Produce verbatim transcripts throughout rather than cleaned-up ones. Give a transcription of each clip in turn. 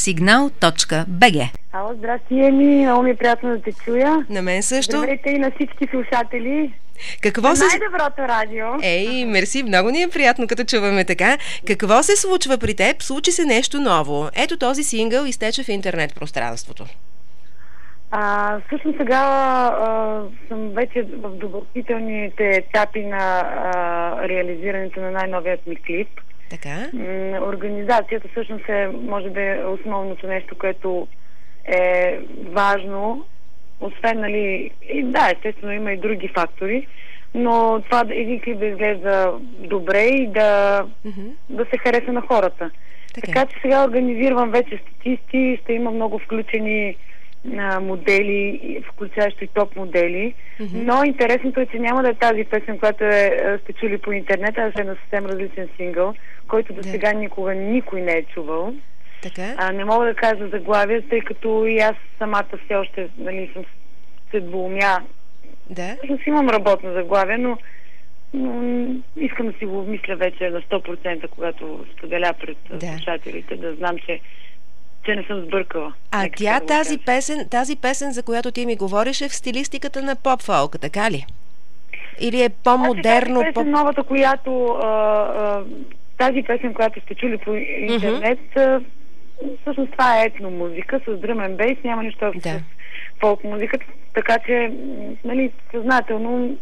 сигнал точка би джи. Ало, здрасти, Еми, много ми е приятно да те чуя. На мен също. Здравейте и на всички слушатели. Какво се... Най-доброто радио. Ей, мерси, много ни е приятно, като чуваме така. Какво се случва при теб? Случи се нещо ново. Ето този сингъл изтече в интернет пространството. А, всъщност сега а, съм вече в добротителните етапи на а, реализирането на най-новият ми клип. Така. М, организацията всъщност е, може да е основното нещо, което е важно. Освен, нали, и да, естествено има и други фактори, но това един клип да изглежда добре и да, mm-hmm. да се хареса на хората. Така. така че сега организирам вече статисти, ще има много включени а, модели, включващо и топ модели, mm-hmm. но интересното е, че няма да е тази песен, която е, сте чули по интернета, а ще е на съвсем различен сингъл, който до сега никога никой не е чувал. Така? А, не мога да кажа заглавие, тъй като и аз самата все още, нали, съм се двоумя. Да. Всъщност имам работно заглавие, но, но искам да си го мисля вече на сто процента, когато споделя пред да. слушателите, да знам, че, че не съм сбъркала. А Нека тя, да тази песен, тази песен, за която ти ми говориш, е в стилистиката на поп-фолка, така ли? Или е по-модерно? Тази песен, по... новата, която а, а, тази песен, която сте чули по интернет, mm-hmm. всъщност това е етно музика с дръмен бейс, няма нищо общо да. с фолк музиката, така че, нали, съзнателно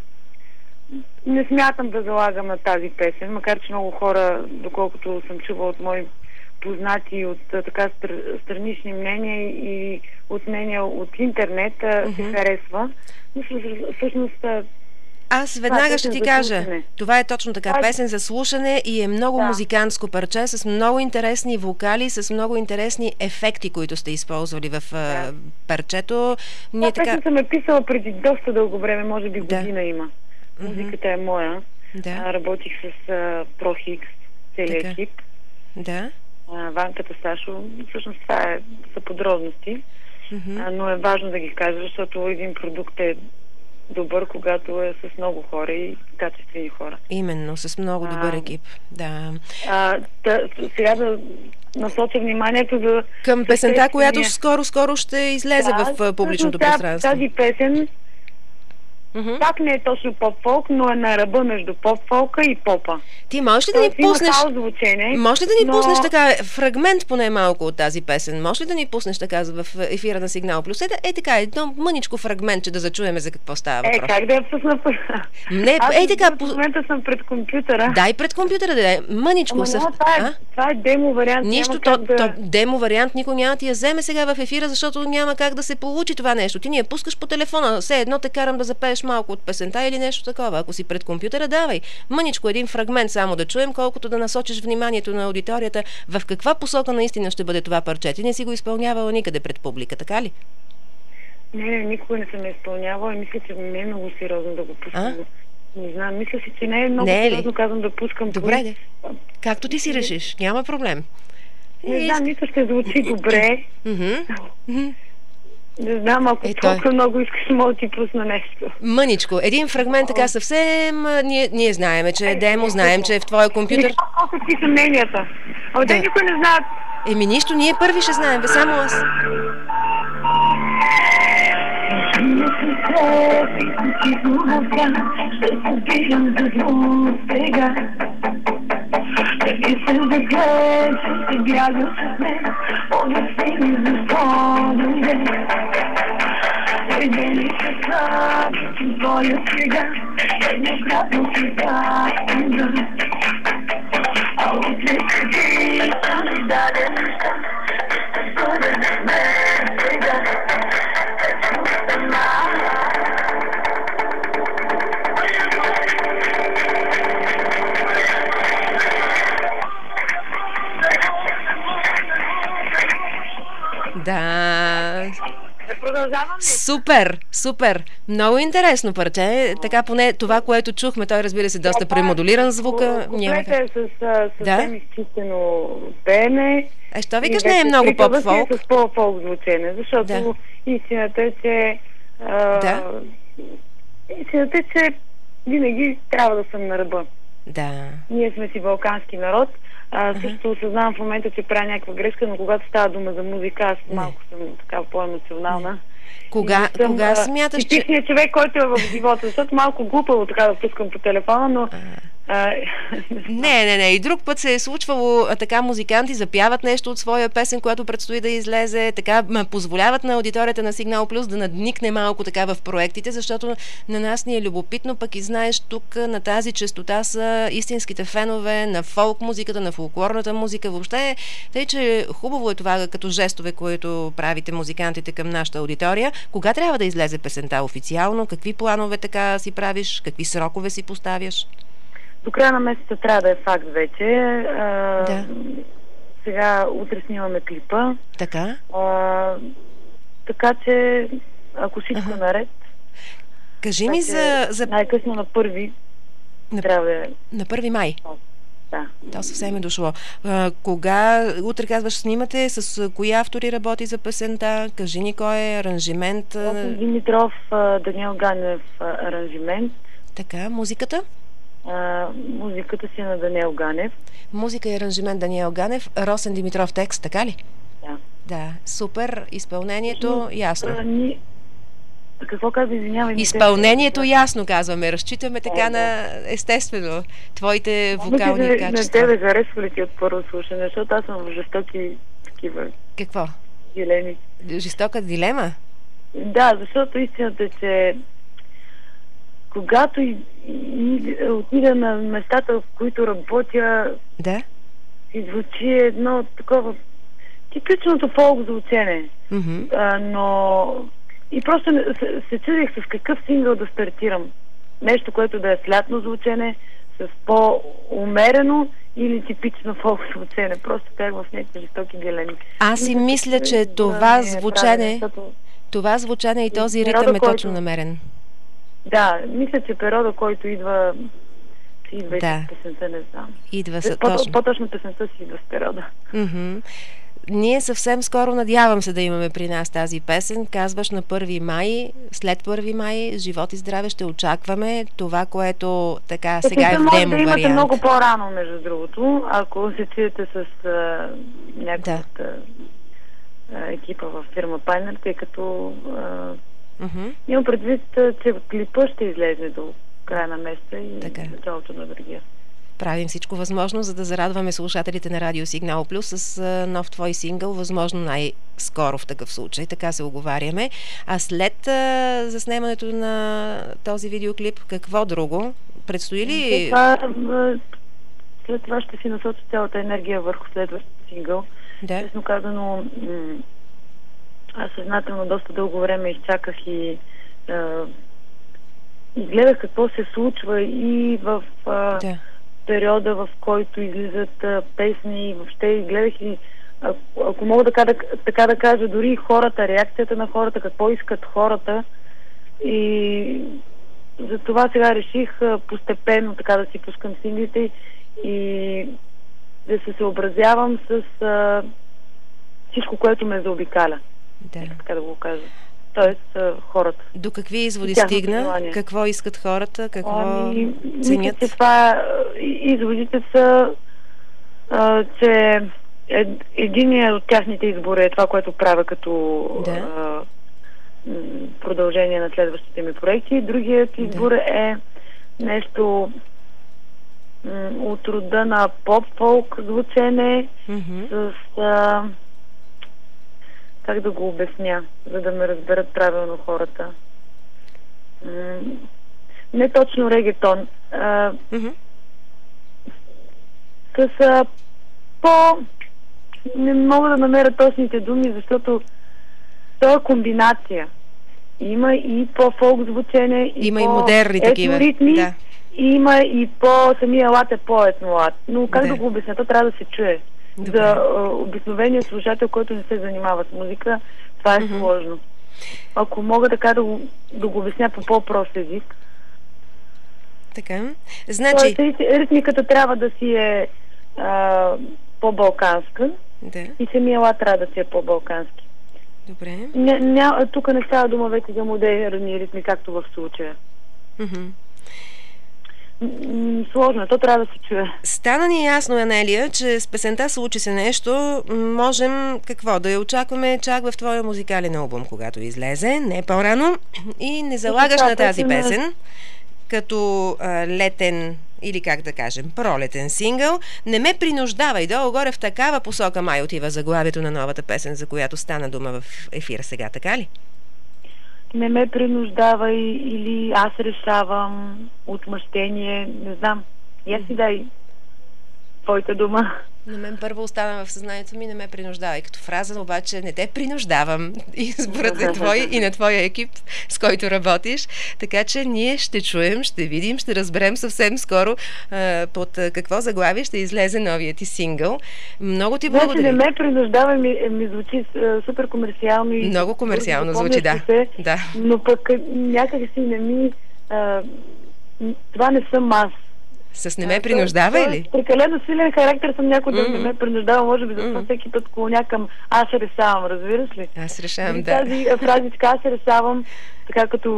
не смятам да залагам на тази песен, макар че много хора, доколкото съм чувала от мои познати от така странични мнения и от мнения от интернет, mm-hmm. се харесва. Но всъщност Аз веднага ще ти кажа, това е точно така, а... песен за слушане и е много да. музикантско парче, с много интересни вокали, с много интересни ефекти, които сте използвали в да. парчето. Ние това така... песен съм е писала преди доста дълго време, може би да. година има. Mm-hmm. Музиката е моя. Да. А, работих с uh, ProHix, целият екип. Да. А, Ванката, Сашо, всъщност това е, са подробности, mm-hmm. а, но е важно да ги кажа, защото един продукт е добър, когато е с много хора и качествени хора. Именно, с много добър екип. Да. А, да, сега да насоча вниманието за... Към песента, която скоро-скоро ще излезе да, в публичното пространство. Тази песен Mm-hmm. пак не е точно поп-фолк, но е на ръба между поп-фолка и попа. Ти можеш ли да ни пуснеш... звучение, можеш ли да ни но... пуснеш така фрагмент поне малко от тази песен? Можеш ли да ни пуснеш така в ефира на Сигнал Плюс? Е, е така, едно мъничко фрагмент, че да зачуеме за какво става въпрос. Е, как да я пусна? Не, аз е така... в момента съм пред компютъра. Дай пред компютъра, да е мъничко. Ама, съв... това, е, това е демо вариант. Нищо, то, да... то, демо вариант никой няма ти я вземе сега в ефира, защото няма как да се получи това нещо. Ти ни я пускаш по телефона, все едно те карам да запееш малко от песента или нещо такова. Ако си пред компютъра, давай. Мъничко един фрагмент само да чуем, колкото да насочиш вниманието на аудиторията в каква посока наистина ще бъде това парче. Ти не си го изпълнявала никъде пред публика, така ли? Не, не, никога не съм я изпълнявала и мисля, че не е много сериозно да го пускам. Не знам, мисля си, че не е много не е сериозно, казвам да пускам. Добре, де. Както ти си решиш, няма проблем. Не и... знам, мисля, ще звучи добре. Не знам, ако е, толкова той... много искаш, мога да ти пусна нещо. Мъничко. Един фрагмент така съвсем... Ние, ние знаеме, че е демо, знаем, че е в твоя компютър. Какви са мненията? А да никой не знаят. Еми нищо, ние първи ще знаем, бе, само аз. If it's in the good, if you are listening, all the things are gone away. If it's a club, you blow your trigger, and you've got no cigar in the I will take a deep, and we died in the sun. It's good as a man, trigger. It's good as my Да. Продължавам ли? Супер, супер. Много интересно парче. Така поне това, което чухме, той разбира се доста премодулиран звука. Куплета е с съвсем да? изчистено пеене. А що викаш не е много поп-фолк? С по-фолк звучене, защото да. истината е, че а, да? истината е, че винаги трябва да съм на ръба. Да. Ние сме си балкански народ. А, също осъзнавам в момента, че правя някаква грешка, но когато става дума за музика, аз малко съм така по-емоционална. Кога, съм, кога а, смяташ, че... типичният човек, който е в живота, защото малко глупаво така да пускам по телефона, но... А, не, не, не. И друг път се е случвало а, така музиканти запяват нещо от своя песен, която предстои да излезе, така м- позволяват на аудиторията на Сигнал Плюс да надникне малко така в проектите, защото на нас ни е любопитно, пък и знаеш, тук на тази честота са истинските фенове на фолк музиката, на фолклорната музика въобще. Тъй, че хубаво е това като жестове, които правите музикантите към нашата аудитория. Кога трябва да излезе песента официално? Какви планове така си правиш? Какви срокове си поставяш? До края на месеца трябва да е факт вече. А, да. Сега, утре снимаме клипа. Така? А, така че, ако всичко ага. е наред... Кажи ми за... за... Най-късно на първи на... трябва да е... На първи май? Да. То съвсем е дошло. А, кога, утре казваш, снимате, с кои автори работи за песента? Кажи ни кой е аранжимент? Димитров, Даниел Ганев аранжимент. Така, музиката? А, музиката си е на Даниел Ганев. Музика и аранжимент Даниел Ганев, Росен Димитров текст, така ли? Да. Да, супер. Изпълнението ясно. А, ни... Какво казва, извинявай? Изпълнението ясно, казваме. Разчитаме така да, на естествено твоите вокални на, качества. На тебе харесва ли ти от първо слушане, защото аз съм в жестоки такива... Какво? Дилеми. Жестока дилема? Да, защото истината е, че когато и, и, отида на местата, в които работя, да? И звучи едно такова типичното фолк звучене. Mm-hmm. А, но и просто се, се чудих с какъв сингъл да стартирам. Нещо, което да е с лятно звучене, с по-умерено или типично фолк звучене. Просто бях в някакви жестоки дилеми. Аз си мисля, че това звучене, това звучене и този ритъм е точно намерен. Да, мисля, че периода, който идва, идва да. и песента, не знам. Идва са, По- точно. По-точно песента си идва с периода. Mm-hmm. Ние съвсем скоро, надявам се, да имаме при нас тази песен. Казваш на първи май, след първи май, живот и здраве, ще очакваме това, което така сега е в демо вариант. Може да имате вариант. много по-рано, между другото, ако се чуете с а, някой да. от а, екипа в фирма Пайнер, тъй като а, Mm-hmm. имам предвид, че клипа ще излезе до края на месеца и така. началото на другия. Правим всичко възможно, за да зарадваме слушателите на Радио Сигнал Плюс с а, нов твой сингъл, възможно най-скоро в такъв случай. Така се оговаряме. А след а, заснемането на този видеоклип, какво друго? Предстои ли? Това, след това ще си насоча цялата енергия върху следващия сингъл. Да. Честно казано, м- аз съзнателно доста дълго време изчаках и а, изгледах какво се случва и в а, да. периода, в който излизат а, песни и въобще и гледах и ако, ако мога така да, така да кажа, дори хората, реакцията на хората, какво искат хората, и за това сега реших а, постепенно така да си пускам синглите и да се съобразявам с а, всичко, което ме заобикаля. Да. Така да го кажа. Тоест а, хората. До какви изводи Тяхното стигна? желание. Какво искат хората? Какво Ами, ценят? мисля, че това изводите са, а, че ед, единият от тяхните избори е това, което правя като да. а, м, продължение на следващите ми проекти. Другият избор да. е нещо м, от рода на поп-фолк звучене, mm-hmm. с а, как да го обясня, за да ме разберат правилно хората. М- не точно регетон. А, mm-hmm. С а, по... Не мога да намеря точните думи, защото това е комбинация. Има и по-фолк звучене, и има по- и модерни такива. етноритми, Да. има и по... Самия лад е по-етнолад. Но как да. да го обясня? То трябва да се чуе. Добре. За а, обикновения слушател, който не се занимава с музика, това е mm-hmm. сложно. Ако мога така да го, да го обясня по по-прост език. Така. Значи... Тоест, ритмиката трябва да си е а, по-балканска да. и самия лад трябва да си е по-балкански. Добре. Ня, ня, тук не става дума вече за модерни ритми, както в случая. Mm-hmm. м- сложно, то трябва да се чуе. Стана ни ясно, Анелия, че с песента "Случи се нещо" можем какво? Да я очакваме чак в твоя музикален албум, когато излезе, не по-рано. И не залагаш да, на тази песен е- песен като а, летен или как да кажем, пролетен сингъл. "Не ме принуждавай", долу-горе в такава посока май отива заглавието на новата песен, за която стана дума в ефира сега, така ли? "Не ме принуждавай" или "Аз решавам", "Отмъщение", не знам. Я си дай твоята дума. На мен първо остана в съзнанието ми "Не ме принуждавай" като фраза, обаче не те принуждавам. Изборът е твой и на твоя екип, с който работиш. Така че ние ще чуем, ще видим, ще разберем съвсем скоро а, под какво заглавие ще излезе новият ти сингъл. Много ти Значи благодаря. "Не ме принуждавай" ми, ми звучи а, супер комерциално и Много комерциално звучи, да. се, да. Но пък някак си не ми... А, това не съм аз. С "Не ме принуждавай" ли? Прекалено силен характер съм, някой да Mm-hmm. не ме принуждава, може би, затова Mm-hmm. всеки път клоня към "Аз решавам", разбираш ли? Аз решавам, И да. тази фразичка "Аз решавам", така като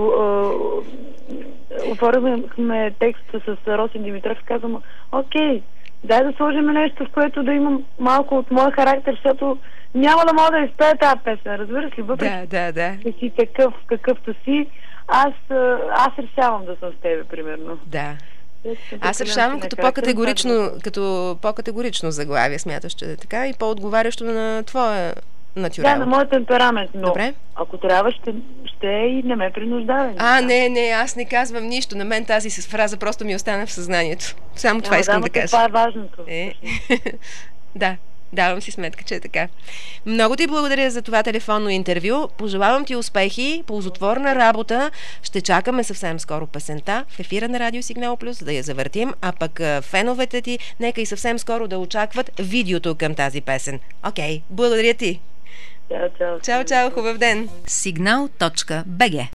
а, оформяхме текста с Росен Димитров, казвам: "Окей, дай да сложим нещо, в което да имам малко от моя характер, защото няма да мога да изпея тази песен", разбираш ли? Въпреки Да, да, да. че си такъв, какъвто си, аз, а, аз решавам да съм с тебе, примерно. Да. Аз Аз решавам като по-категорично, като по-категорично заглавие, смяташ, че е така, и по-отговарящо на твоя натюрал. Да, на моят темперамент, но Добре. ако трябва, ще, ще и не ме принуждавай. А, не, не, аз не казвам нищо. На мен тази с фраза просто ми остана в съзнанието. Само това Ама искам да, да кажа. Това е важното. Е. Да, давам си сметка, че е така. Много ти благодаря за това телефонно интервю. Пожелавам ти успехи, ползотворна работа. Ще чакаме съвсем скоро песента в ефира на Радио Сигнал Плюс да я завъртим, а пък феновете ти нека и съвсем скоро да очакват видеото към тази песен. Окей, благодаря ти. Чао, чао. Чао, чао, хубав ден. Сигнал точка бг